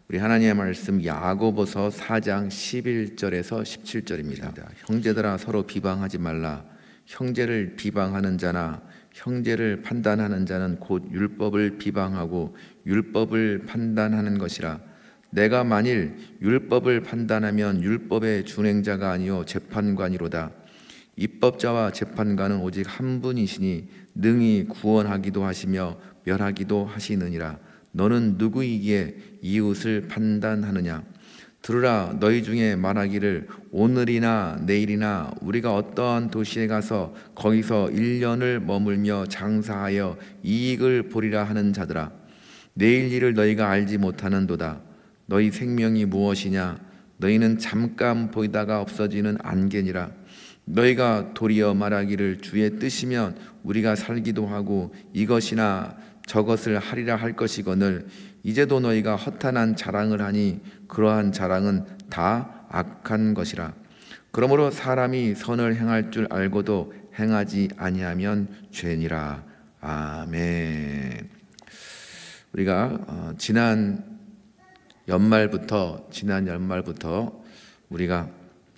우리 하나님의 말씀 야고보서 4장 11절에서 17절입니다. 형제들아 서로 비방하지 말라. 형제를 비방하는 자나 형제를 판단하는 자는 곧 율법을 비방하고 율법을 판단하는 것이라. 내가 만일 율법을 판단하면 율법의 준행자가 아니요 재판관이로다. 입법자와 재판관은 오직 한 분이시니 능히 구원하기도 하시며 멸하기도 하시느니라. 너는 누구이기에 이웃을 판단하느냐? 들으라. 너희 중에 말하기를 오늘이나 내일이나 우리가 어떠한 도시에 가서 거기서 1년을 머물며 장사하여 이익을 보리라 하는 자들아, 내일 일을 너희가 알지 못하는도다. 너희 생명이 무엇이냐? 너희는 잠깐 보이다가 없어지는 안개니라. 너희가 도리어 말하기를 주의 뜻이면 우리가 살기도 하고 이것이나 저것을 하리라 할 것이거늘 이제도 너희가 허탄한 자랑을 하니 그러한 자랑은 다 악한 것이라. 그러므로 사람이 선을 행할 줄 알고도 행하지 아니하면 죄니라. 아멘. 우리가 지난 연말부터 우리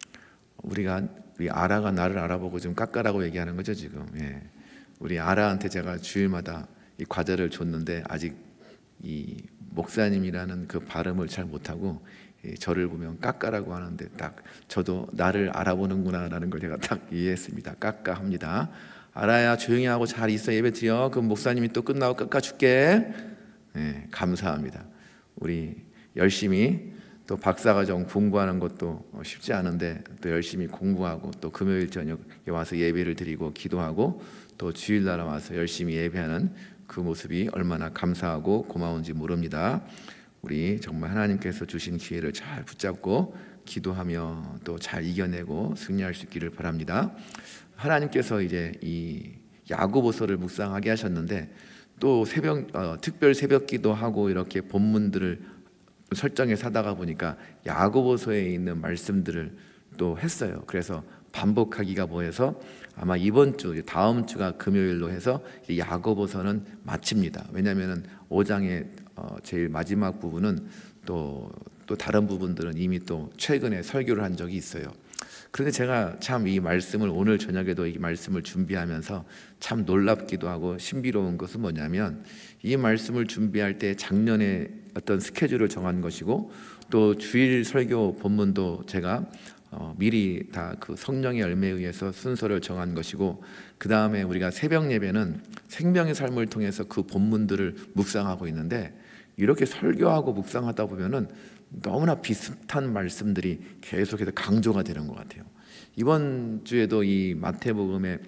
아라가 나를 알아보고 좀 깎아라고 얘기하는 거죠 지금. 예. 우리 아라한테 제가 주일마다 이 과자를 줬는데 아직 이 목사님이라는 그 발음을 잘 못하고 저를 보면 깎아라고 하는데 딱 저도 나를 알아보는구나라는 걸 제가 딱 이해했습니다. 깎아 합니다. 아라야 조용히 하고 잘 있어, 예배 드려. 그럼 목사님이 또 끝나고 깎아줄게. 네, 감사합니다. 우리 열심히 또 박사과정 공부하는 것도 쉽지 않은데 또 열심히 공부하고 또 금요일 저녁에 와서 예배를 드리고 기도하고 또 주일날 와서 열심히 예배하는 그 모습이 얼마나 감사하고 고마운지 모릅니다. 우리 정말 하나님께서 주신 기회를 잘 붙잡고 기도하며 또 잘 이겨내고 승리할 수 있기를 바랍니다. 하나님께서 이제 이 야고보서를 묵상하게 하셨는데 또 특별 새벽 기도하고 이렇게 본문들을 설정해서 하다가 보니까 야고보서에 있는 말씀들을 또 했어요. 그래서 반복하기가 뭐해서 아마 이번 주 다음 주가 금요일로 해서 야고보서는 마칩니다. 왜냐하면 5장의 제일 마지막 부분은 또 다른 부분들은 이미 또 최근에 설교를 한 적이 있어요. 그런데 제가 참 이 말씀을 오늘 저녁에도 이 말씀을 준비하면서 참 놀랍기도 하고 신비로운 것은 뭐냐면 이 말씀을 준비할 때 작년에 어떤 스케줄을 정한 것이고 또 주일 설교 본문도 제가 미리 다 그 성령의 열매에 의해서 순서를 정한 것이고 그 다음에 우리가 새벽 예배는 생명의 삶을 통해서 그 본문들을 묵상하고 있는데 이렇게 설교하고 묵상하다 보면은 너무나 비슷한 말씀들이 계속해서 강조가 되는 것 같아요. 이번 주에도 이 마태복음의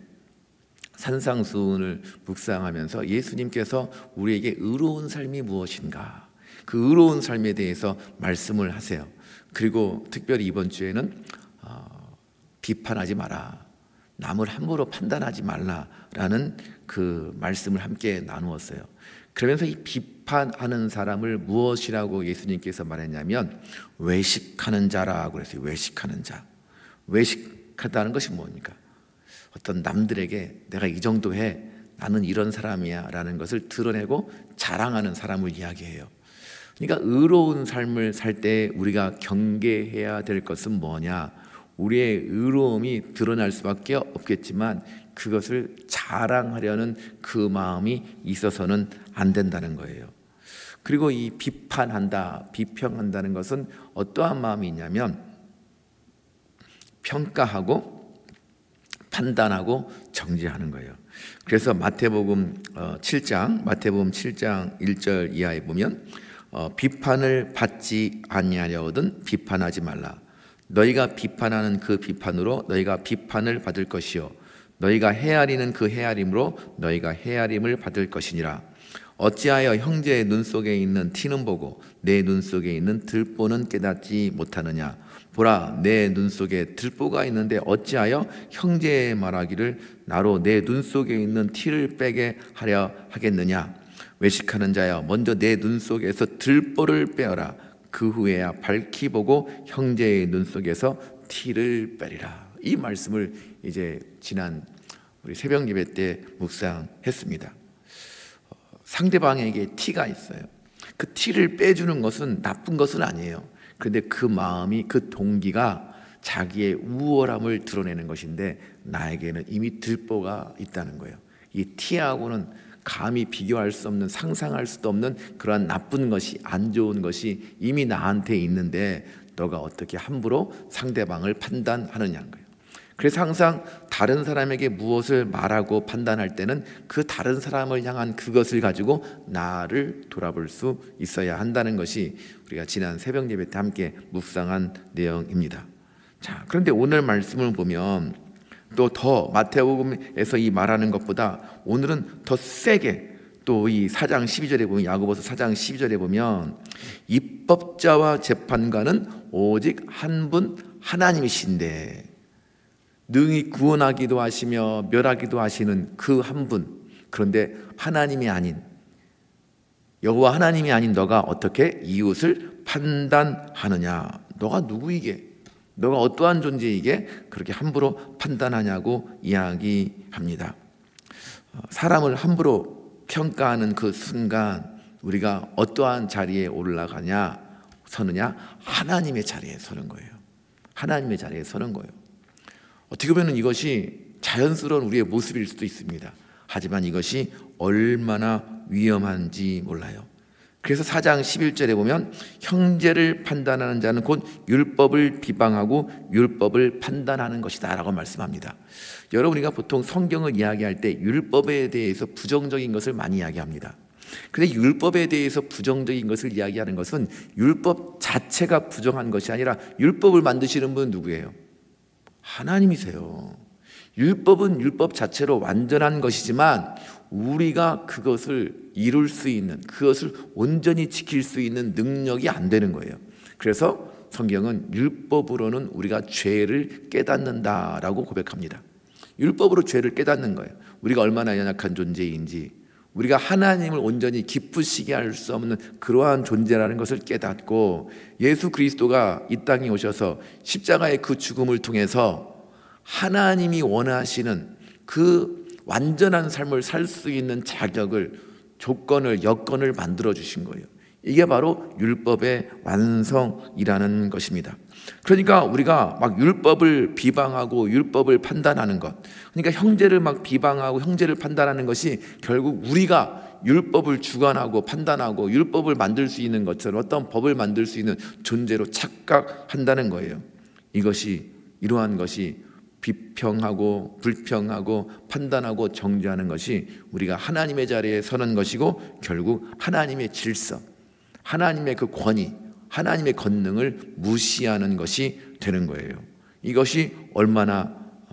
산상수훈을 묵상하면서 예수님께서 우리에게 의로운 삶이 무엇인가, 그 의로운 삶에 대해서 말씀을 하세요. 그리고 특별히 이번 주에는 비판하지 마라, 남을 함부로 판단하지 말라라는 그 말씀을 함께 나누었어요. 그러면서 이 비판하는 사람을 무엇이라고 예수님께서 말했냐면 외식하는 자라고 그랬어요. 외식하는 자. 외식하다는 것이 뭡니까? 어떤 남들에게 내가 이 정도 해, 나는 이런 사람이야 라는 것을 드러내고 자랑하는 사람을 이야기해요. 그러니까 의로운 삶을 살 때 우리가 경계해야 될 것은 뭐냐? 우리의 의로움이 드러날 수밖에 없겠지만 그것을 자랑하려는 그 마음이 있어서는 안 된다는 거예요. 그리고 이 비판한다, 비평한다는 것은 어떠한 마음이 있냐면 평가하고 판단하고 정죄하는 거예요. 그래서 마태복음 7장 1절 이하에 보면 비판을 받지 아니하려거든 비판하지 말라. 너희가 비판하는 그 비판으로 너희가 비판을 받을 것이요 너희가 헤아리는 그 헤아림으로 너희가 헤아림을 받을 것이니라. 어찌하여 형제의 눈 속에 있는 티는 보고 내 눈 속에 있는 들보는 깨닫지 못하느냐. 보라, 내 눈 속에 들보가 있는데 어찌하여 형제의 말하기를 나로 내 눈 속에 있는 티를 빼게 하려 하겠느냐. 외식하는 자여, 먼저 내 눈 속에서 들보를 빼어라. 그 후에야 밝히 보고 형제의 눈 속에서 티를 빼리라. 이 말씀을 이제 지난 우리 새벽 예배 때 묵상했습니다. 상대방에게 티가 있어요. 그 티를 빼주는 것은 나쁜 것은 아니에요. 그런데 그 마음이, 그 동기가 자기의 우월함을 드러내는 것인데 나에게는 이미 들보가 있다는 거예요. 이 티하고는 감히 비교할 수 없는, 상상할 수도 없는 그러한 나쁜 것이, 안 좋은 것이 이미 나한테 있는데 너가 어떻게 함부로 상대방을 판단하느냐는 거예요. 그래서 항상 다른 사람에게 무엇을 말하고 판단할 때는 그 다른 사람을 향한 그것을 가지고 나를 돌아볼 수 있어야 한다는 것이 우리가 지난 새벽 예배 때 함께 묵상한 내용입니다. 자, 그런데 오늘 말씀을 보면 또 더 마태복음에서 이 말하는 것보다 오늘은 더 세게, 또 이 4장 12절에 보면, 야고보서 4장 12절에 보면 입법자와 재판관은 오직 한 분 하나님이신데 능히 구원하기도 하시며 멸하기도 하시는 그 한 분, 그런데 하나님이 아닌, 여호와 하나님이 아닌 너가 어떻게 이웃을 판단하느냐? 너가 누구이게? 너가 어떠한 존재이게 그렇게 함부로 판단하냐고 이야기합니다. 사람을 함부로 평가하는 그 순간 우리가 어떠한 자리에 올라가냐, 서느냐? 하나님의 자리에 서는 거예요. 하나님의 자리에 서는 거예요. 어떻게 보면 이것이 자연스러운 우리의 모습일 수도 있습니다. 하지만 이것이 얼마나 위험한지 몰라요. 그래서 4장 11절에 보면 형제를 판단하는 자는 곧 율법을 비방하고 율법을 판단하는 것이다 라고 말씀합니다. 여러분, 우리가 보통 성경을 이야기할 때 율법에 대해서 부정적인 것을 많이 이야기합니다. 그런데 율법에 대해서 부정적인 것을 이야기하는 것은 율법 자체가 부정한 것이 아니라 율법을 만드시는 분은 누구예요? 하나님이세요. 율법은 율법 자체로 완전한 것이지만 우리가 그것을 이룰 수 있는, 그것을 온전히 지킬 수 있는 능력이 안 되는 거예요. 그래서 성경은 율법으로는 우리가 죄를 깨닫는다라고 고백합니다. 율법으로 죄를 깨닫는 거예요. 우리가 얼마나 연약한 존재인지, 우리가 하나님을 온전히 기쁘시게 할 수 없는 그러한 존재라는 것을 깨닫고, 예수 그리스도가 이 땅에 오셔서 십자가의 그 죽음을 통해서 하나님이 원하시는 그 완전한 삶을 살 수 있는 자격을, 조건을, 여건을 만들어 주신 거예요. 이게 바로 율법의 완성이라는 것입니다. 그러니까 우리가 막 율법을 비방하고 율법을 판단하는 것, 그러니까 형제를 막 비방하고 형제를 판단하는 것이 결국 우리가 율법을 주관하고 판단하고 율법을 만들 수 있는 것처럼 어떤 법을 만들 수 있는 존재로 착각한다는 거예요. 이러한 것이 비평하고 불평하고 판단하고 정죄하는 것이 우리가 하나님의 자리에 서는 것이고, 결국 하나님의 질서, 하나님의 그 권위, 하나님의 권능을 무시하는 것이 되는 거예요. 이것이 얼마나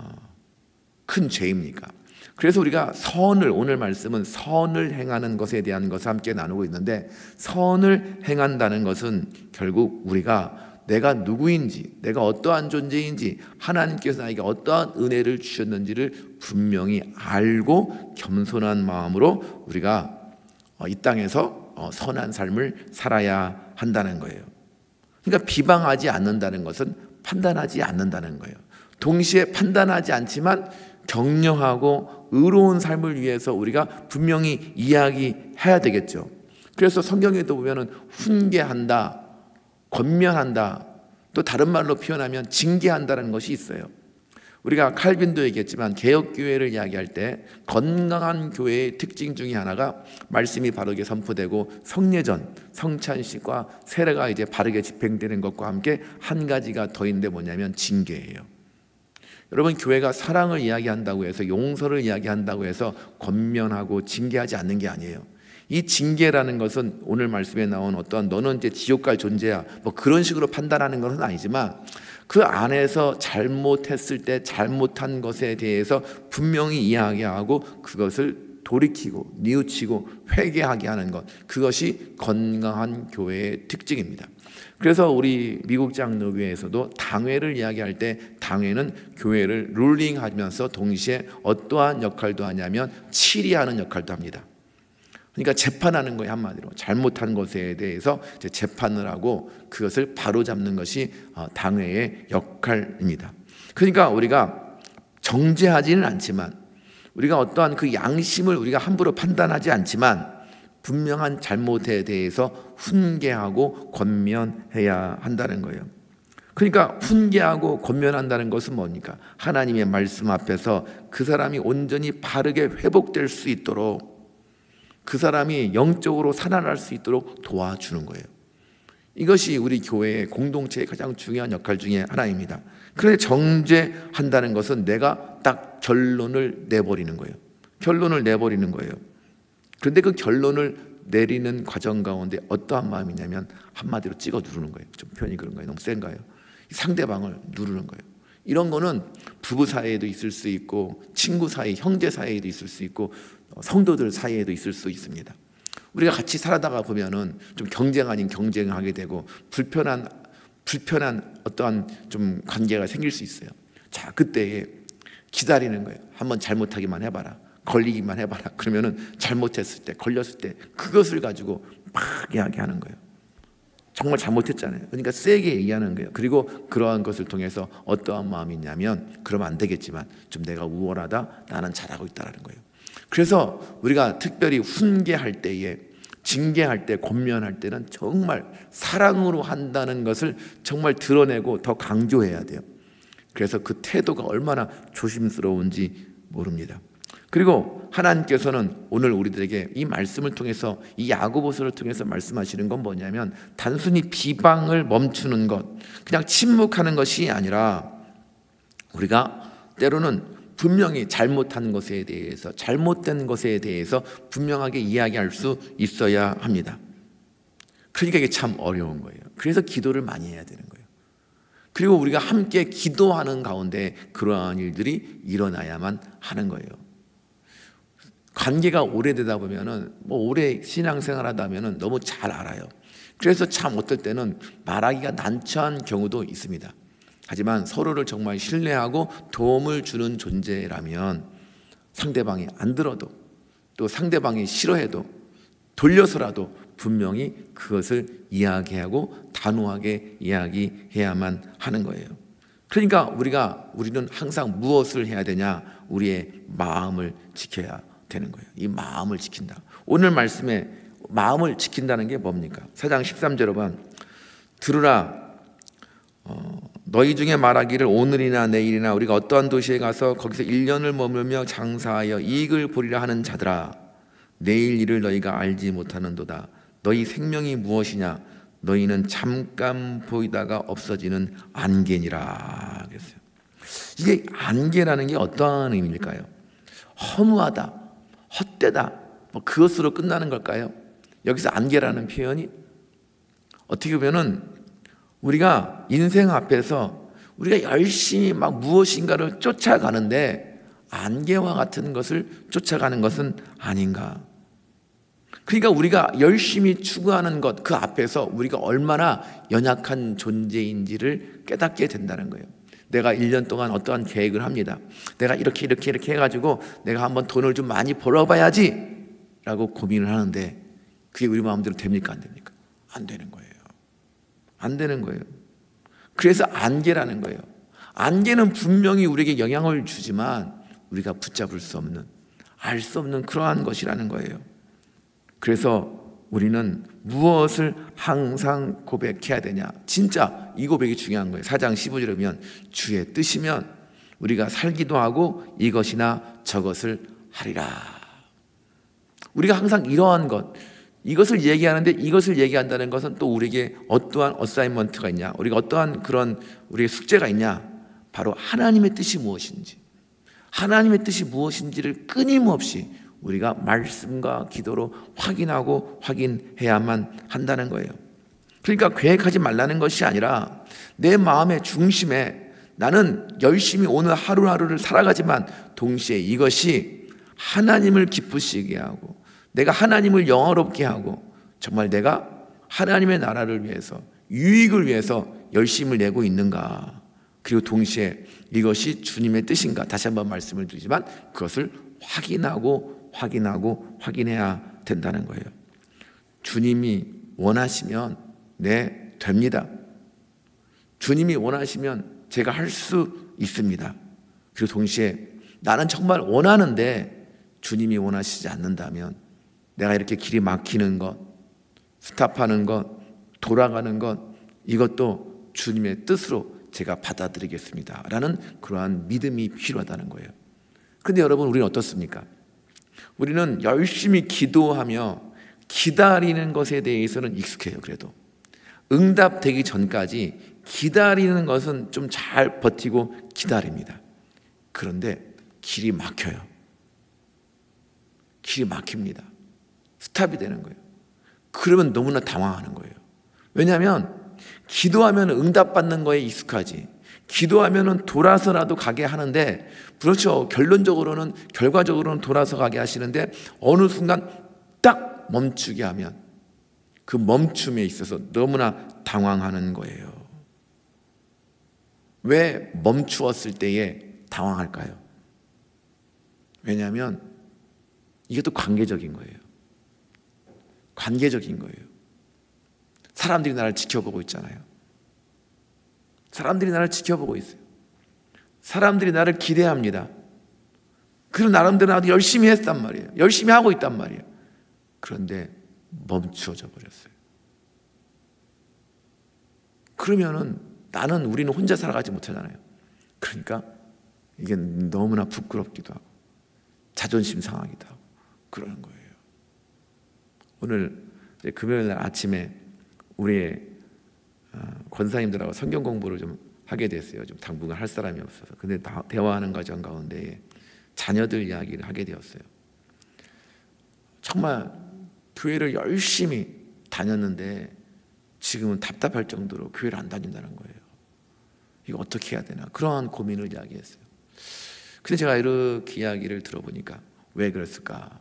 큰 죄입니까? 그래서 우리가 선을, 오늘 말씀은 선을 행하는 것에 대한 것을 함께 나누고 있는데, 선을 행한다는 것은 결국 우리가 내가 누구인지, 내가 어떠한 존재인지, 하나님께서 나에게 어떠한 은혜를 주셨는지를 분명히 알고 겸손한 마음으로 우리가 이 땅에서 선한 삶을 살아야 한다는 거예요. 그러니까 비방하지 않는다는 것은 판단하지 않는다는 거예요. 동시에 판단하지 않지만 격려하고 의로운 삶을 위해서 우리가 분명히 이야기해야 되겠죠. 그래서 성경에도 보면은 훈계한다, 권면한다, 또 다른 말로 표현하면 징계한다는 것이 있어요. 우리가 칼빈도 얘기했지만 개혁교회를 이야기할 때 건강한 교회의 특징 중에 하나가 말씀이 바르게 선포되고 성례전, 성찬식과 세례가 이제 바르게 집행되는 것과 함께 한 가지가 더 있는데 뭐냐면 징계예요. 여러분, 교회가 사랑을 이야기한다고 해서, 용서를 이야기한다고 해서 권면하고 징계하지 않는 게 아니에요. 이 징계라는 것은 오늘 말씀에 나온 어떠한 너는 이제 지옥 갈 존재야, 뭐 그런 식으로 판단하는 것은 아니지만, 그 안에서 잘못했을 때 잘못한 것에 대해서 분명히 이야기하고 그것을 돌이키고 뉘우치고 회개하게 하는 것, 그것이 건강한 교회의 특징입니다. 그래서 우리 미국 장로교회에서도 당회를 이야기할 때 당회는 교회를 룰링하면서 동시에 어떠한 역할도 하냐면 치리하는 역할도 합니다. 그러니까 재판하는 거예요. 한마디로 잘못한 것에 대해서 이제 재판을 하고 그것을 바로잡는 것이 당회의 역할입니다. 그러니까 우리가 정죄하지는 않지만, 우리가 어떠한 그 양심을 우리가 함부로 판단하지 않지만, 분명한 잘못에 대해서 훈계하고 권면해야 한다는 거예요. 그러니까 훈계하고 권면한다는 것은 뭡니까? 하나님의 말씀 앞에서 그 사람이 온전히 바르게 회복될 수 있도록, 그 사람이 영적으로 살아날 수 있도록 도와주는 거예요. 이것이 우리 교회의 공동체의 가장 중요한 역할 중에 하나입니다. 그런데 정죄한다는 것은 내가 딱 결론을 내버리는 거예요. 결론을 내버리는 거예요. 그런데 그 결론을 내리는 과정 가운데 어떠한 마음이냐면 한마디로 찍어 누르는 거예요. 좀 표현이 그런가요? 너무 센가요? 상대방을 누르는 거예요. 이런 거는 부부 사이에도 있을 수 있고, 친구 사이, 형제 사이에도 있을 수 있고, 성도들 사이에도 있을 수 있습니다. 우리가 같이 살아다가 보면은 좀 경쟁 아닌 경쟁을 하게 되고 불편한 어떠한 좀 관계가 생길 수 있어요. 자, 그때에 기다리는 거예요. 한번 잘못하기만 해봐라, 걸리기만 해봐라. 그러면은 잘못했을 때, 걸렸을 때 그것을 가지고 막 이야기하는 거예요. 정말 잘못했잖아요. 그러니까 세게 얘기하는 거예요. 그리고 그러한 것을 통해서 어떠한 마음이 있냐면, 그러면 안 되겠지만 좀 내가 우월하다, 나는 잘하고 있다라는 거예요. 그래서 우리가 특별히 훈계할 때에, 징계할 때, 권면할 때는 정말 사랑으로 한다는 것을 정말 드러내고 더 강조해야 돼요. 그래서 그 태도가 얼마나 조심스러운지 모릅니다. 그리고 하나님께서는 오늘 우리들에게 이 말씀을 통해서, 이 야고보서를 통해서 말씀하시는 건 뭐냐면, 단순히 비방을 멈추는 것, 그냥 침묵하는 것이 아니라 우리가 때로는 분명히 잘못한 것에 대해서, 잘못된 것에 대해서 분명하게 이야기할 수 있어야 합니다. 그러니까 이게 참 어려운 거예요. 그래서 기도를 많이 해야 되는 거예요. 그리고 우리가 함께 기도하는 가운데 그러한 일들이 일어나야만 하는 거예요. 관계가 오래되다 보면은, 오래 신앙생활하다 보면은 너무 잘 알아요. 그래서 참 어떨 때는 말하기가 난처한 경우도 있습니다. 하지만 서로를 정말 신뢰하고 도움을 주는 존재라면 상대방이 안 들어도, 또 상대방이 싫어해도 돌려서라도 분명히 그것을 이야기하고 단호하게 이야기해야만 하는 거예요. 그러니까 우리는 항상 무엇을 해야 되냐? 우리의 마음을 지켜야 되는 거예요. 이 마음을 지킨다. 오늘 말씀에 마음을 지킨다는 게 뭡니까? 4장 13절에 보면, 들으라, 너희 중에 말하기를 오늘이나 내일이나 우리가 어떠한 도시에 가서 거기서 1년을 머물며 장사하여 이익을 보리라 하는 자들아, 내일 일을 너희가 알지 못하는도다. 너희 생명이 무엇이냐? 너희는 잠깐 보이다가 없어지는 안개니라. 그랬어요. 이게 안개라는 게 어떠한 의미일까요? 허무하다, 헛되다, 그것으로 끝나는 걸까요? 여기서 안개라는 표현이 어떻게 보면은 우리가 인생 앞에서 우리가 열심히 막 무엇인가를 쫓아가는데 안개와 같은 것을 쫓아가는 것은 아닌가. 그러니까 우리가 열심히 추구하는 것, 그 앞에서 우리가 얼마나 연약한 존재인지를 깨닫게 된다는 거예요. 내가 1년 동안 어떠한 계획을 합니다. 내가 이렇게 해가지고 내가 한번 돈을 좀 많이 벌어봐야지 라고 고민을 하는데 그게 우리 마음대로 됩니까? 안 됩니까? 안 되는 거예요. 안 되는 거예요. 그래서 안개라는 거예요. 안개는 분명히 우리에게 영향을 주지만 우리가 붙잡을 수 없는, 알 수 없는 그러한 것이라는 거예요. 그래서 우리는 무엇을 항상 고백해야 되냐? 진짜 이 고백이 중요한 거예요. 4장 15절에 보면 주의 뜻이면 우리가 살기도 하고 이것이나 저것을 하리라. 우리가 항상 이러한 것, 이것을 얘기하는데 이것을 얘기한다는 것은 또 우리에게 어떠한 어사이먼트가 있냐? 우리가 어떠한 그런 우리의 숙제가 있냐? 바로 하나님의 뜻이 무엇인지, 하나님의 뜻이 무엇인지를 끊임없이 우리가 말씀과 기도로 확인하고 확인해야만 한다는 거예요. 그러니까 계획하지 말라는 것이 아니라 내 마음의 중심에 나는 열심히 오늘 하루하루를 살아가지만 동시에 이것이 하나님을 기쁘시게 하고 내가 하나님을 영화롭게 하고 정말 내가 하나님의 나라를 위해서, 유익을 위해서 열심을 내고 있는가, 그리고 동시에 이것이 주님의 뜻인가, 다시 한번 말씀을 드리지만 그것을 확인해야 된다는 거예요. 주님이 원하시면 네, 됩니다. 주님이 원하시면 제가 할 수 있습니다. 그리고 동시에 나는 정말 원하는데 주님이 원하시지 않는다면 내가 이렇게 길이 막히는 것, 스탑하는 것, 돌아가는 것, 이것도 주님의 뜻으로 제가 받아들이겠습니다 라는 그러한 믿음이 필요하다는 거예요. 그런데 여러분, 우리는 어떻습니까? 우리는 열심히 기도하며 기다리는 것에 대해서는 익숙해요. 그래도 응답되기 전까지 기다리는 것은 좀 잘 버티고 기다립니다. 그런데 길이 막혀요. 길이 막힙니다. 스탑이 되는 거예요. 그러면 너무나 당황하는 거예요. 왜냐하면 기도하면 응답받는 거에 익숙하지, 기도하면 돌아서라도 가게 하는데, 그렇죠, 결과적으로는 돌아서 가게 하시는데 어느 순간 딱 멈추게 하면 그 멈춤에 있어서 너무나 당황하는 거예요. 왜 멈추었을 때에 당황할까요? 왜냐하면 이게 또 관계적인 거예요. 관계적인 거예요. 사람들이 나를 지켜보고 있잖아요. 사람들이 나를 지켜보고 있어요. 사람들이 나를 기대합니다. 그럼 나름대로 나도 열심히 했단 말이에요. 열심히 하고 있단 말이에요. 그런데 멈추어져 버렸어요. 그러면은 우리는 혼자 살아가지 못하잖아요. 그러니까 이게 너무나 부끄럽기도 하고 자존심 상하기도 하고 그러는 거예요. 오늘 금요일 날 아침에 우리의 권사님들하고 성경 공부를 좀 하게 됐어요. 좀 당분간 할 사람이 없어서. 근데 대화하는 과정 가운데 자녀들 이야기를 하게 되었어요. 정말 교회를 열심히 다녔는데 지금은 답답할 정도로 교회를 안 다닌다는 거예요. 이거 어떻게 해야 되나, 그러한 고민을 이야기했어요. 근데 제가 이렇게 이야기를 들어보니까 왜 그랬을까?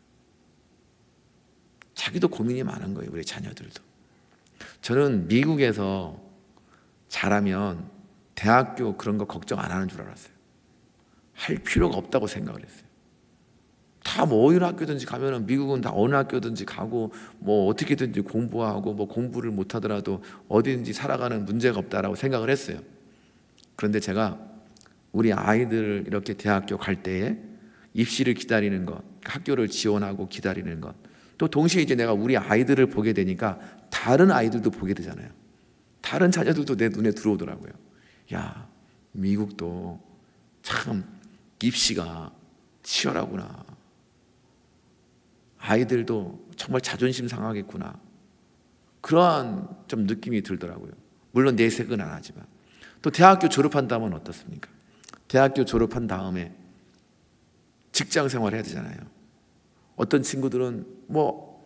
자기도 고민이 많은 거예요. 우리 자녀들도. 저는 미국에서 자라면 대학교 그런 거 걱정 안 하는 줄 알았어요. 할 필요가 없다고 생각을 했어요. 다 뭐 어느 학교든지 가면은, 미국은 다 어느 학교든지 가고 뭐 어떻게든지 공부하고 뭐 공부를 못 하더라도 어디든지 살아가는 문제가 없다라고 생각을 했어요. 그런데 제가 우리 아이들을 이렇게 대학교 갈 때에 입시를 기다리는 것, 학교를 지원하고 기다리는 것, 또 동시에 이제 내가 우리 아이들을 보게 되니까 다른 아이들도 보게 되잖아요. 다른 자녀들도 내 눈에 들어오더라고요. 야, 미국도 참 입시가 치열하구나. 아이들도 정말 자존심 상하겠구나. 그러한 좀 느낌이 들더라고요. 물론 내색은 안 하지만. 또 대학교 졸업한 다음은 어떻습니까? 대학교 졸업한 다음에 직장 생활 해야 되잖아요. 어떤 친구들은 뭐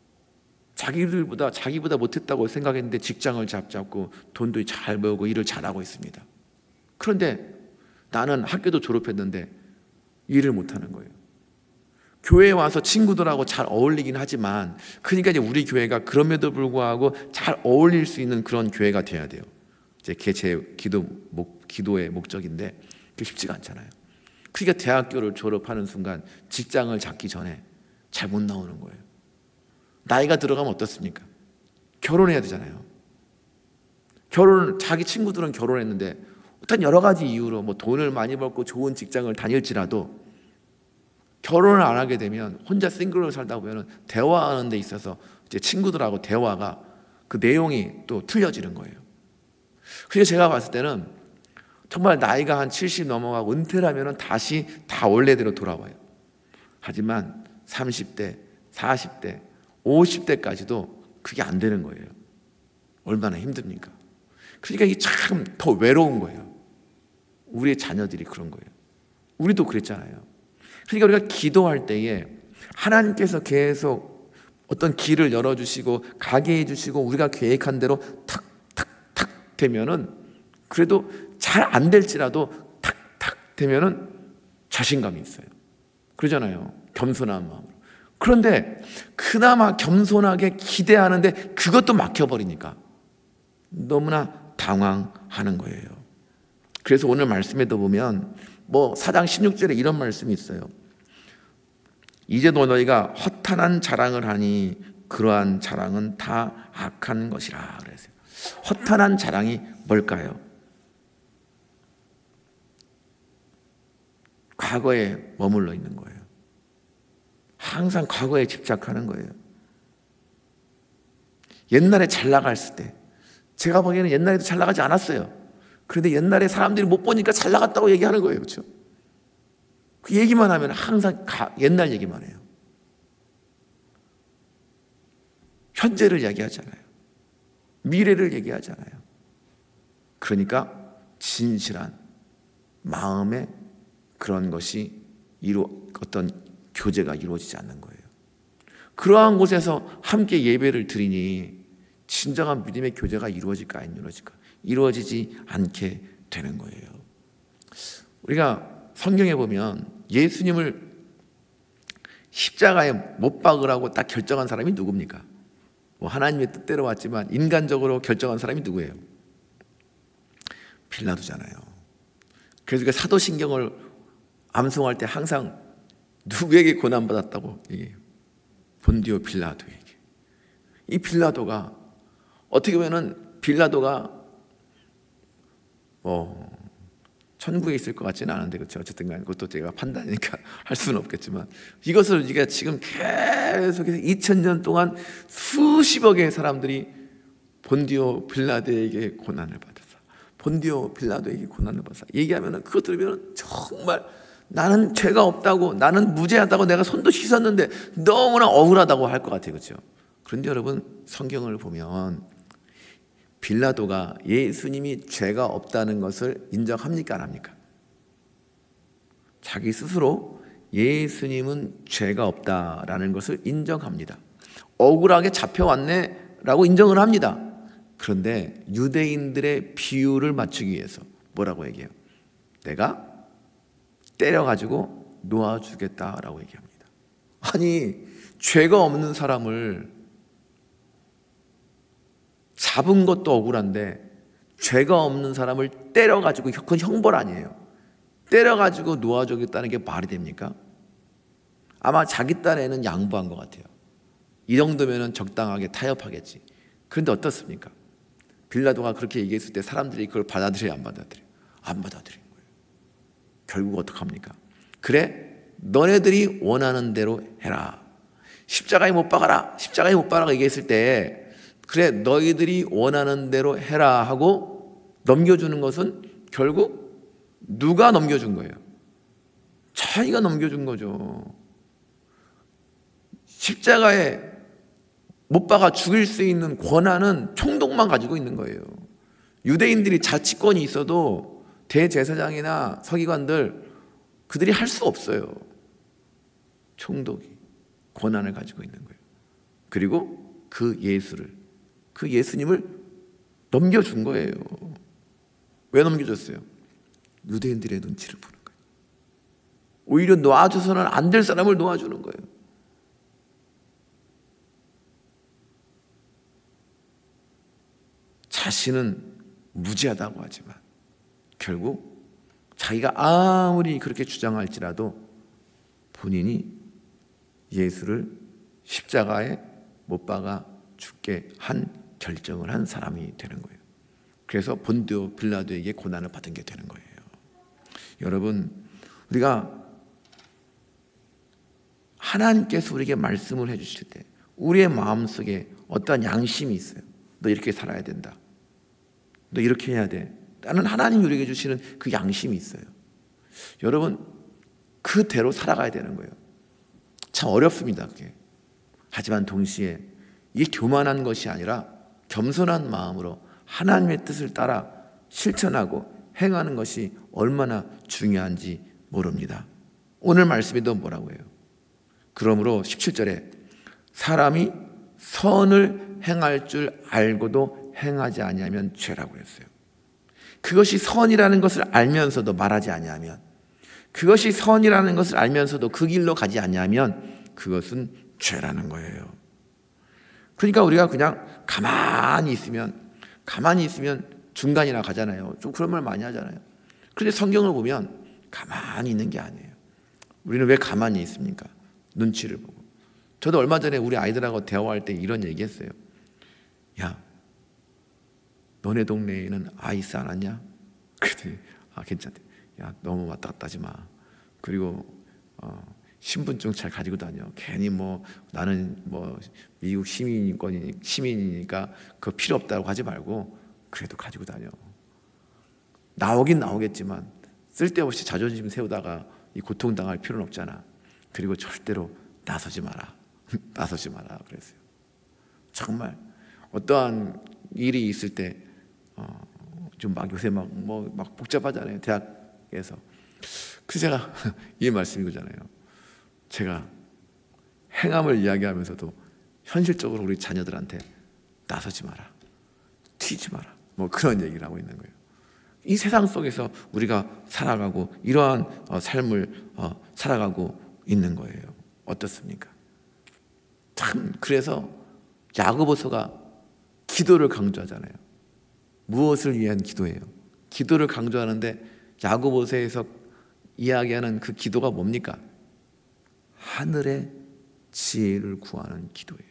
자기보다 못했다고 생각했는데 직장을 잡고 돈도 잘 벌고 일을 잘하고 있습니다. 그런데 나는 학교도 졸업했는데 일을 못하는 거예요. 교회에 와서 친구들하고 잘 어울리긴 하지만, 그러니까 이제 우리 교회가 그럼에도 불구하고 잘 어울릴 수 있는 그런 교회가 돼야 돼요. 이제 제 기도의 목적인데 그게 쉽지가 않잖아요. 그러니까 대학교를 졸업하는 순간 직장을 잡기 전에 잘 못 나오는 거예요. 나이가 들어가면 어떻습니까? 결혼해야 되잖아요. 자기 친구들은 결혼했는데 어떤 여러 가지 이유로 뭐 돈을 많이 벌고 좋은 직장을 다닐지라도 결혼을 안 하게 되면 혼자 싱글로 살다 보면 대화하는 데 있어서 이제 친구들하고 대화가 그 내용이 또 틀려지는 거예요. 그래서 제가 봤을 때는 정말 나이가 한 70 넘어가고 은퇴를 하면 다시 다 원래대로 돌아와요. 하지만 30대, 40대, 50대까지도 그게 안 되는 거예요. 얼마나 힘듭니까? 그러니까 이게 참 더 외로운 거예요. 우리의 자녀들이 그런 거예요. 우리도 그랬잖아요. 그러니까 우리가 기도할 때에 하나님께서 계속 어떤 길을 열어주시고 가게 해주시고 우리가 계획한 대로 탁탁탁 되면은, 그래도 잘 안 될지라도 탁탁 되면은 자신감이 있어요. 그러잖아요. 겸손한 마음으로. 그런데 그나마 겸손하게 기대하는데 그것도 막혀버리니까 너무나 당황하는 거예요. 그래서 오늘 말씀에도 보면 뭐 4장 16절에 이런 말씀이 있어요. 이제 너희가 허탄한 자랑을 하니 그러한 자랑은 다 악한 것이라 그랬어요. 허탄한 자랑이 뭘까요? 과거에 머물러 있는 거예요. 항상 과거에 집착하는 거예요. 옛날에 잘 나갔을 때, 제가 보기에는 옛날에도 잘 나가지 않았어요. 그런데 옛날에 사람들이 못 보니까 잘 나갔다고 얘기하는 거예요. 그렇죠? 그 얘기만 하면 항상 옛날 얘기만 해요. 현재를 얘기하잖아요. 미래를 얘기하잖아요. 그러니까 진실한 마음에 그런 것이 어떤 교제가 이루어지지 않는 거예요. 그러한 곳에서 함께 예배를 드리니 진정한 믿음의 교제가 이루어질까 안 이루어질까? 이루어지지 않게 되는 거예요. 우리가 성경에 보면 예수님을 십자가에 못 박으라고 딱 결정한 사람이 누굽니까? 뭐 하나님의 뜻대로 왔지만 인간적으로 결정한 사람이 누구예요? 빌라도잖아요. 그래서 그 사도신경을 암송할 때 항상 누구에게 고난받았다고 얘기해요? 본디오 빌라도에게. 이 빌라도가 어떻게 보면은 빌라도가 천국에 있을 것 같지는 않은데, 그렇죠? 어쨌든 간에 그것도 제가 판단이니까 할 수는 없겠지만, 이것을 우리가 지금 계속해서 2000년 동안 수십억의 사람들이 본디오 빌라도에게 고난을 받았어. 본디오 빌라도에게 고난을 받았어. 얘기하면은 그거 들으면 정말 나는 죄가 없다고, 나는 무죄하다고, 내가 손도 씻었는데 너무나 억울하다고 할 것 같아요. 그렇죠? 그런데 여러분, 성경을 보면 빌라도가 예수님이 죄가 없다는 것을 인정합니까? 안 합니까? 자기 스스로 예수님은 죄가 없다라는 것을 인정합니다. 억울하게 잡혀왔네 라고 인정을 합니다. 그런데 유대인들의 비율을 맞추기 위해서 뭐라고 얘기해요? 내가 때려가지고 놓아주겠다라고 얘기합니다. 아니, 죄가 없는 사람을 잡은 것도 억울한데 죄가 없는 사람을 때려가지고, 그건 형벌 아니에요. 때려가지고 놓아주겠다는 게 말이 됩니까? 아마 자기 딴에는 양보한 것 같아요. 이 정도면 적당하게 타협하겠지. 그런데 어떻습니까? 빌라도가 그렇게 얘기했을 때 사람들이 그걸 받아들여요, 안 받아들여요? 안 받아들인 거예요. 결국 어떡합니까? 그래, 너네들이 원하는 대로 해라. 십자가에 못 박아라. 십자가에 못 박아라 얘기했을 때, 그래, 너희들이 원하는 대로 해라 하고 넘겨주는 것은 결국 누가 넘겨준 거예요? 자기가 넘겨준 거죠. 십자가에 못 박아 죽일 수 있는 권한은 총독만 가지고 있는 거예요. 유대인들이 자치권이 있어도 대제사장이나 서기관들, 그들이 할 수 없어요. 총독이 권한을 가지고 있는 거예요. 그리고 그 예수님을 넘겨준 거예요. 왜 넘겨줬어요? 유대인들의 눈치를 보는 거예요. 오히려 놓아줘서는 안 될 사람을 놓아주는 거예요. 자신은 무지하다고 하지만 결국 자기가 아무리 그렇게 주장할지라도 본인이 예수를 십자가에 못 박아 죽게 한 결정을 한 사람이 되는 거예요. 그래서 본디오 빌라도에게 고난을 받은 게 되는 거예요. 여러분, 우리가 하나님께서 우리에게 말씀을 해주실 때 우리의 마음속에 어떠한 양심이 있어요. 너 이렇게 살아야 된다. 너 이렇게 해야 돼. 나는 하나님이 우리에게 주시는 그 양심이 있어요. 여러분, 그대로 살아가야 되는 거예요. 참 어렵습니다, 그게. 하지만 동시에 이게 교만한 것이 아니라 겸손한 마음으로 하나님의 뜻을 따라 실천하고 행하는 것이 얼마나 중요한지 모릅니다. 오늘 말씀에도 뭐라고 해요? 그러므로 17절에 사람이 선을 행할 줄 알고도 행하지 아니하면 죄라고 했어요. 그것이 선이라는 것을 알면서도 말하지 아니하면, 그것이 선이라는 것을 알면서도 그 길로 가지 아니하면 그것은 죄라는 거예요. 그러니까 우리가 그냥 가만히 있으면 중간이나 가잖아요. 좀 그런 말 많이 하잖아요. 그런데 성경을 보면 가만히 있는 게 아니에요. 우리는 왜 가만히 있습니까? 눈치를 보고. 저도 얼마 전에 우리 아이들하고 대화할 때 이런 얘기했어요. 야, 너네 동네에는 아이스 안 왔냐? 그랬더니 괜찮대. 야, 너무 왔다 갔다 하지 마. 그리고 신분증 잘 가지고 다녀. 괜히 뭐 나는 뭐 미국 시민이니까 그거 필요 없다고 하지 말고 그래도 가지고 다녀. 나오긴 나오겠지만 쓸데없이 자존심 세우다가 이 고통당할 필요는 없잖아. 그리고 절대로 나서지 마라. 나서지 마라 그랬어요. 정말 어떠한 일이 있을 때 좀 막 요새 막 복잡하잖아요. 대학에서. 그래서 제가 이 말씀이잖아요. 제가 행함을 이야기하면서도 현실적으로 우리 자녀들한테 나서지 마라, 튀지 마라, 뭐 그런 얘기를 하고 있는 거예요. 이 세상 속에서 우리가 살아가고 이러한 삶을 살아가고 있는 거예요. 어떻습니까? 참 그래서 야고보서가 기도를 강조하잖아요. 무엇을 위한 기도예요? 기도를 강조하는데 야고보서에서 이야기하는 그 기도가 뭡니까? 하늘의 지혜를 구하는 기도예요.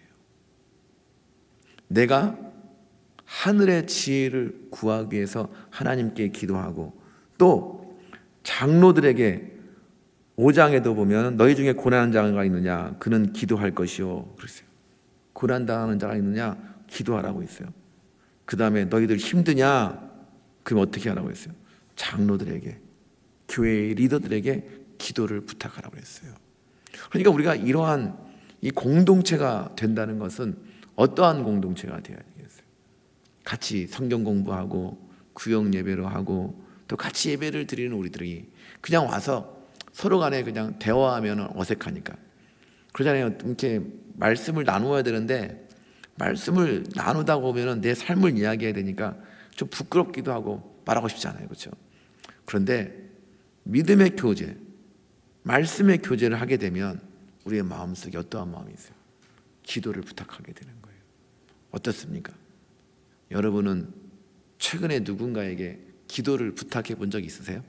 내가 하늘의 지혜를 구하기 위해서 하나님께 기도하고, 또 장로들에게 5장에도 보면 너희 중에 고난한 자가 있느냐 그는 기도할 것이요 그랬어요. 고난당하는 자가 있느냐 기도하라고 했어요. 그 다음에 너희들 힘드냐 그럼 어떻게 하라고 했어요? 장로들에게, 교회의 리더들에게 기도를 부탁하라고 했어요. 그러니까 우리가 이러한 이 공동체가 된다는 것은 어떠한 공동체가 되어야 되겠어요? 같이 성경 공부하고 구역 예배로 하고 또 같이 예배를 드리는 우리들이 그냥 와서 서로 간에 그냥 대화하면 어색하니까 그러잖아요. 이렇게 말씀을 나누어야 되는데 말씀을 나누다 보면 내 삶을 이야기해야 되니까 좀 부끄럽기도 하고 말하고 싶지 않아요. 그렇죠? 그런데 믿음의 교제, 말씀의 교제를 하게 되면 우리의 마음속에 어떠한 마음이 있어요? 기도를 부탁하게 되는 거예요. 어떻습니까? 여러분은 최근에 누군가에게 기도를 부탁해 본 적 있으세요?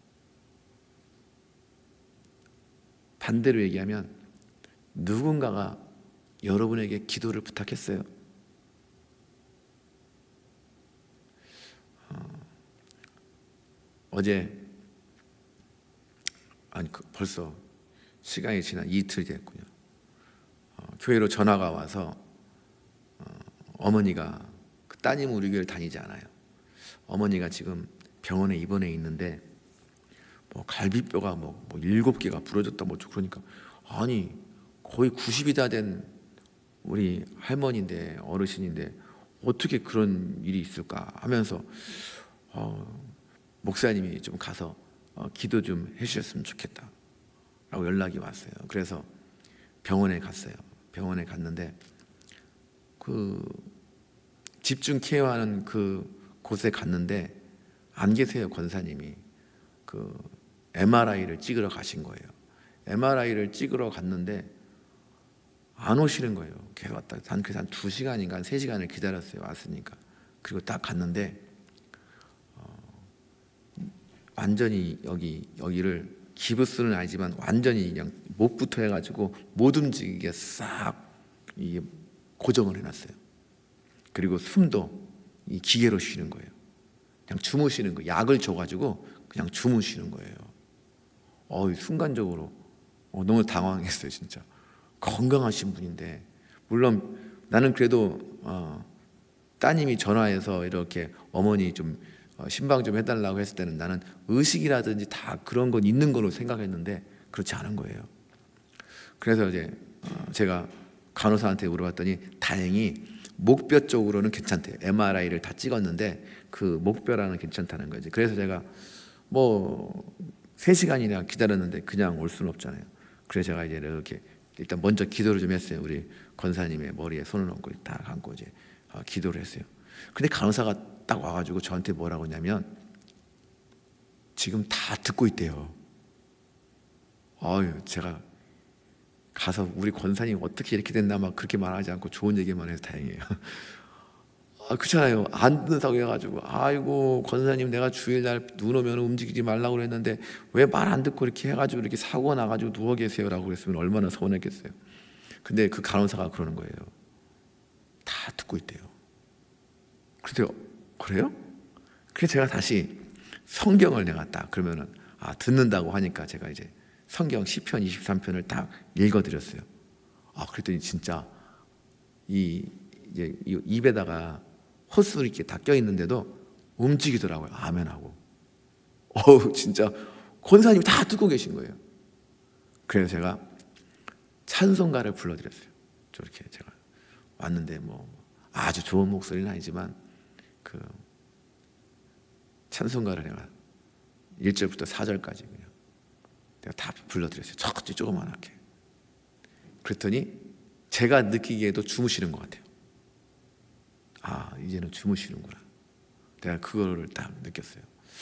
반대로 얘기하면 누군가가 여러분에게 기도를 부탁했어요? 어제 벌써 시간이 지난 이틀 됐군요. 교회로 전화가 와서 어머니가 그 따님 우리 교회를 다니지 않아요. 어머니가 지금 병원에 입원해 있는데 뭐 갈비뼈가 뭐 7개가 부러졌다 뭐 그러니까 아니 거의 90이 다 된 우리 할머니인데 어르신인데 어떻게 그런 일이 있을까 하면서 목사님이 좀 가서 기도 좀 해주셨으면 좋겠다 라고 연락이 왔어요. 그래서 병원에 갔어요. 병원에 갔는데 그 집중 케어하는 그 곳에 갔는데 안 계세요. 권사님이 그 MRI를 찍으러 가신 거예요. MRI를 찍으러 갔는데 안 오시는 거예요. 계속 왔다. 그래서 한 2시간인가 한 3시간을 기다렸어요. 왔으니까. 그리고 딱 갔는데 완전히 여기를 기부스는 아니지만 완전히 그냥 목부터 해가지고 못 움직이게 싹 이게 고정을 해놨어요. 그리고 숨도 이 기계로 쉬는 거예요. 그냥 주무시는 거예요. 약을 줘가지고 그냥 주무시는 거예요. 순간적으로 너무 당황했어요. 진짜 건강하신 분인데 물론 나는 그래도 따님이 전화해서 이렇게 어머니 좀 신방 좀 해달라고 했을 때는 나는 의식이라든지 다 그런 건 있는 걸로 생각했는데 그렇지 않은 거예요. 그래서 이제 제가 간호사한테 물어봤더니 다행히 목뼈 쪽으로는 괜찮대요. MRI를 다 찍었는데 그 목뼈라는 괜찮다는 거지. 그래서 제가 뭐 3시간이나 기다렸는데 그냥 올 수는 없잖아요. 그래서 제가 이제 이렇게 일단 먼저 기도를 좀 했어요. 우리 권사님의 머리에 손을 얹고 다 감고 이제 기도를 했어요. 근데 간호사가 딱 와가지고 저한테 뭐라고 했냐면 지금 다 듣고 있대요. 제가 가서 우리 권사님 어떻게 이렇게 됐나 막 그렇게 말하지 않고 좋은 얘기만 해서 다행이에요. 그렇잖아요. 안 듣는다고 해가지고 아이고 권사님 내가 주일날 눈 오면 움직이지 말라고 그랬는데 왜 말 안 듣고 이렇게 해가지고 이렇게 사고가 나가지고 누워 계세요라고 그랬으면 얼마나 서운했겠어요. 근데 그 간호사가 그러는 거예요. 다 듣고 있대요. 그래서 그래요? 그래서 제가 다시 성경을 내가 딱 그러면은 듣는다고 하니까 제가 이제 성경 시편 23편을 딱 읽어드렸어요. 그랬더니 진짜 이제 입에다가 호수 이렇게 다 껴있는데도 움직이더라고요. 아멘하고. 진짜 권사님이 다 듣고 계신 거예요. 그래서 제가 찬송가를 불러드렸어요. 저렇게 제가 왔는데 뭐 아주 좋은 목소리는 아니지만 그 찬송가를 내가 1절부터 4절까지 그냥 내가 다 불러드렸어요. 조그만하게. 그랬더니 제가 느끼기에도 주무시는 것 같아요. 이제는 주무시는구나. 내가 그거를 딱 느꼈어요.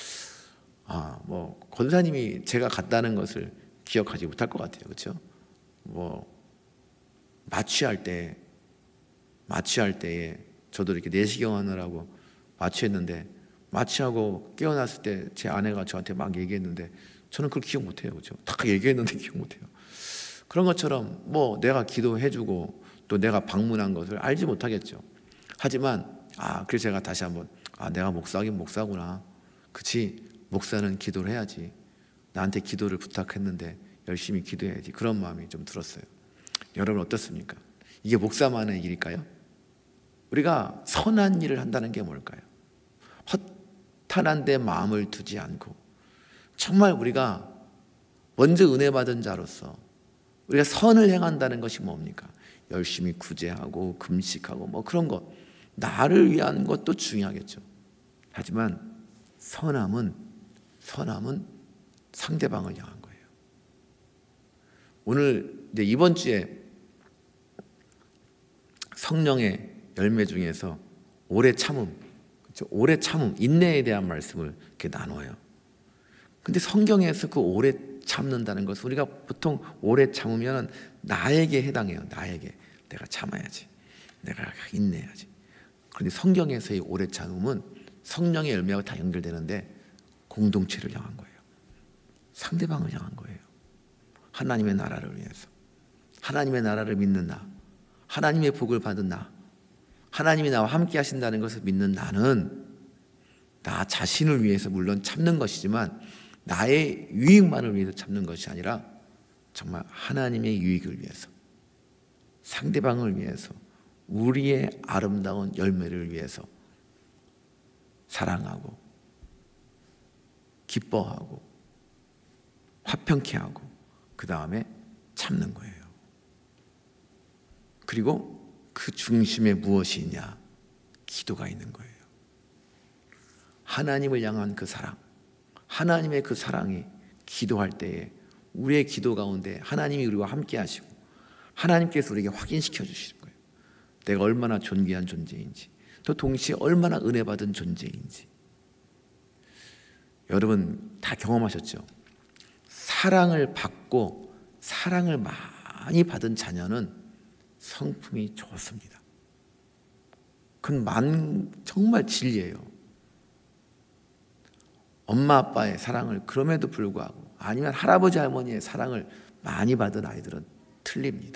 뭐 권사님이 제가 갔다는 것을 기억하지 못할 것 같아요. 그렇죠? 뭐 마취할 때에 저도 이렇게 내시경 하느라고 마취했는데, 마취하고 깨어났을 때 제 아내가 저한테 막 얘기했는데 저는 그걸 기억 못해요. 그렇죠? 다 얘기했는데 기억 못해요. 그런 것처럼 뭐 내가 기도해주고 또 내가 방문한 것을 알지 못하겠죠. 하지만 그래서 제가 다시 한번 내가 목사긴 목사구나. 그치, 목사는 기도를 해야지. 나한테 기도를 부탁했는데 열심히 기도해야지. 그런 마음이 좀 들었어요. 여러분 어떻습니까? 이게 목사만의 일일까요? 우리가 선한 일을 한다는 게 뭘까요? 허탄한 데 마음을 두지 않고 정말 우리가 먼저 은혜 받은 자로서 우리가 선을 행한다는 것이 뭡니까? 열심히 구제하고 금식하고 뭐 그런 것, 나를 위한 것도 중요하겠죠. 하지만 선함은 상대방을 향한 거예요. 오늘 이제 이번 주에 성령의 열매 중에서 오래 참음, 그렇죠? 오래 참음, 인내에 대한 말씀을 이렇게 나눠요. 근데 성경에서 그 오래 참는다는 것은 우리가 보통 오래 참으면 나에게 해당해요. 나에게 내가 참아야지, 내가 인내해야지. 그런데 성경에서의 오래 참음은 성령의 열매하고 다 연결되는데 공동체를 향한 거예요. 상대방을 향한 거예요. 하나님의 나라를 위해서, 하나님의 나라를 믿는 나, 하나님의 복을 받은 나, 하나님이 나와 함께 하신다는 것을 믿는 나는 나 자신을 위해서 물론 참는 것이지만 나의 유익만을 위해서 참는 것이 아니라 정말 하나님의 유익을 위해서, 상대방을 위해서, 우리의 아름다운 열매를 위해서 사랑하고 기뻐하고 화평케 하고 그 다음에 참는 거예요. 그리고 그 중심에 무엇이 있냐? 기도가 있는 거예요. 하나님을 향한 그 사랑, 하나님의 그 사랑이 기도할 때에 우리의 기도 가운데 하나님이 우리와 함께 하시고 하나님께서 우리에게 확인시켜 주시는 거예요. 내가 얼마나 존귀한 존재인지, 또 동시에 얼마나 은혜 받은 존재인지. 여러분 다 경험하셨죠? 사랑을 받고 사랑을 많이 받은 자녀는 성품이 좋습니다. 그건 정말 진리예요. 엄마 아빠의 사랑을 그럼에도 불구하고, 아니면 할아버지 할머니의 사랑을 많이 받은 아이들은 틀립니다.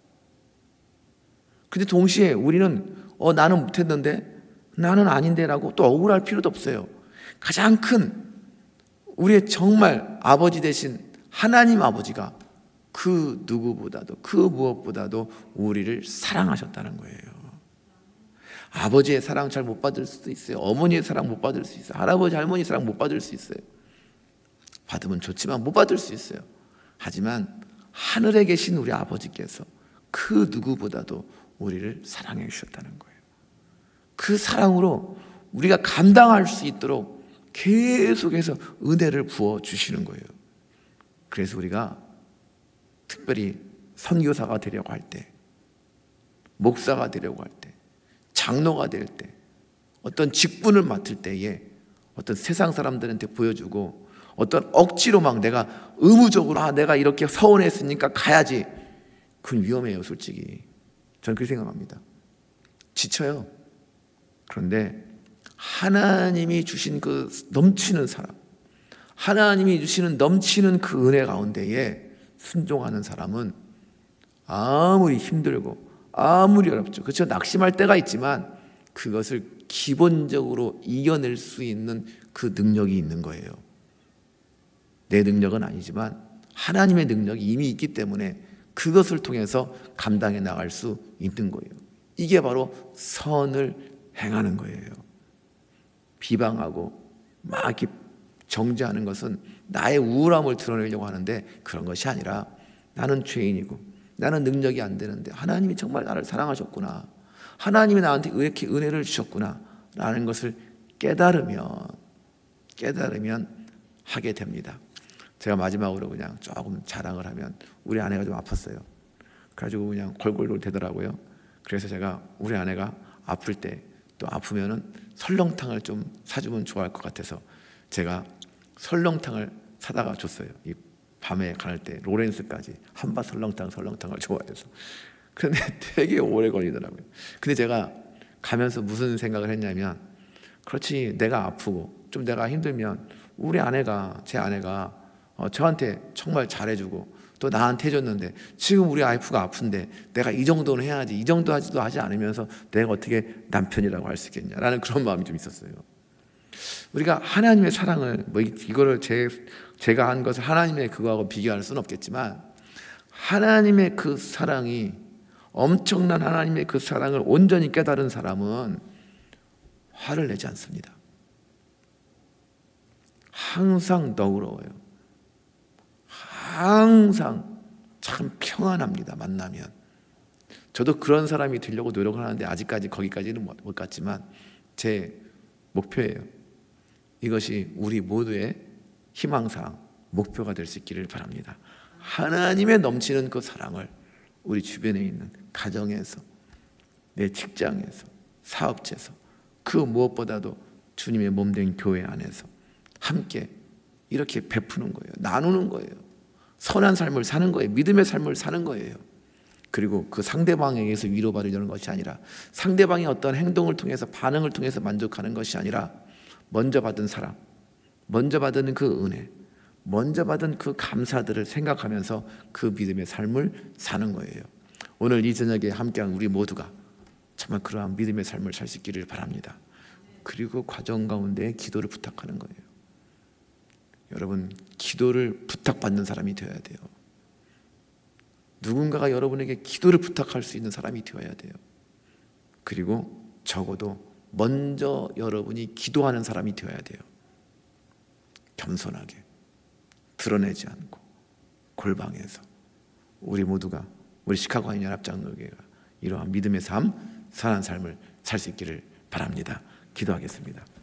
근데 동시에 우리는 나는 못했는데, 나는 아닌데 라고 또 억울할 필요도 없어요. 가장 큰 우리의 정말 아버지 되신 하나님 아버지가 그 누구보다도, 그 무엇보다도 우리를 사랑하셨다는 거예요. 아버지의 사랑 잘 못 받을 수도 있어요. 어머니의 사랑 못 받을 수 있어요. 할아버지 할머니 사랑 못 받을 수 있어요. 받으면 좋지만 못 받을 수 있어요. 하지만 하늘에 계신 우리 아버지께서 그 누구보다도 우리를 사랑해 주셨다는 거예요. 그 사랑으로 우리가 감당할 수 있도록 계속해서 은혜를 부어 주시는 거예요. 그래서 우리가 특별히 선교사가 되려고 할 때, 목사가 되려고 할 때, 장로가 될 때, 어떤 직분을 맡을 때에 어떤 세상 사람들한테 보여주고 어떤 억지로 막 내가 의무적으로 내가 이렇게 서운했으니까 가야지, 그건 위험해요. 솔직히 저는 그렇게 생각합니다. 지쳐요. 그런데 하나님이 주신 그 넘치는 사랑, 하나님이 주시는 넘치는 그 은혜 가운데에 순종하는 사람은 아무리 힘들고 아무리 어렵죠. 그렇죠. 낙심할 때가 있지만 그것을 기본적으로 이겨낼 수 있는 그 능력이 있는 거예요. 내 능력은 아니지만 하나님의 능력이 이미 있기 때문에 그것을 통해서 감당해 나갈 수 있는 거예요. 이게 바로 선을 행하는 거예요. 비방하고 막 이렇게 정죄하는 것은 나의 우울함을 드러내려고 하는데 그런 것이 아니라 나는 죄인이고 나는 능력이 안 되는데 하나님이 정말 나를 사랑하셨구나, 하나님이 나한테 이렇게 은혜를 주셨구나 라는 것을 깨달으면 하게 됩니다. 제가 마지막으로 그냥 조금 자랑을 하면 우리 아내가 좀 아팠어요. 그래가지고 그냥 골골골 대더라고요. 그래서 제가 우리 아내가 아플 때 또 아프면은 설렁탕을 좀 사주면 좋아할 것 같아서 제가 설렁탕을 사다가 줬어요. 이 밤에 갈 때 로렌스까지 한밭 설렁탕을 좋아해서. 그런데 되게 오래 걸리더라고요. 근데 제가 가면서 무슨 생각을 했냐면, 그렇지, 내가 아프고 좀 내가 힘들면 우리 아내가, 제 아내가 저한테 정말 잘해주고 또 나한테 해줬는데 지금 우리 와이프가 아픈데 내가 이 정도는 해야지, 이 정도 하지도 하지 않으면서 내가 어떻게 남편이라고 할 수 있겠냐라는 그런 마음이 좀 있었어요. 우리가 하나님의 사랑을 이거를 제가 한 것을 하나님의 그거하고 비교할 수는 없겠지만, 하나님의 그 사랑이, 엄청난 하나님의 그 사랑을 온전히 깨달은 사람은 화를 내지 않습니다. 항상 너그러워요. 항상 참 평안합니다. 만나면. 저도 그런 사람이 되려고 노력을 하는데 아직까지 거기까지는 못 갔지만 제 목표예요. 이것이 우리 모두의 희망사항, 목표가 될 수 있기를 바랍니다. 하나님의 넘치는 그 사랑을 우리 주변에 있는 가정에서, 내 직장에서, 사업체에서, 그 무엇보다도 주님의 몸된 교회 안에서 함께 이렇게 베푸는 거예요. 나누는 거예요. 선한 삶을 사는 거예요. 믿음의 삶을 사는 거예요. 그리고 그 상대방에 의해서 위로받으려는 것이 아니라, 상대방의 어떤 행동을 통해서, 반응을 통해서 만족하는 것이 아니라, 먼저 받은 사랑, 먼저 받은 그 은혜, 먼저 받은 그 감사들을 생각하면서 그 믿음의 삶을 사는 거예요. 오늘 이 저녁에 함께한 우리 모두가 정말 그러한 믿음의 삶을 살 수 있기를 바랍니다. 그리고 과정 가운데 기도를 부탁하는 거예요. 여러분, 기도를 부탁받는 사람이 되어야 돼요. 누군가가 여러분에게 기도를 부탁할 수 있는 사람이 되어야 돼요. 그리고 적어도 먼저 여러분이 기도하는 사람이 되어야 돼요. 겸손하게, 드러내지 않고, 골방에서 우리 모두가, 우리 시카고 한인 연합장로교회가 이러한 믿음의 삶, 선한 삶을 살 수 있기를 바랍니다. 기도하겠습니다.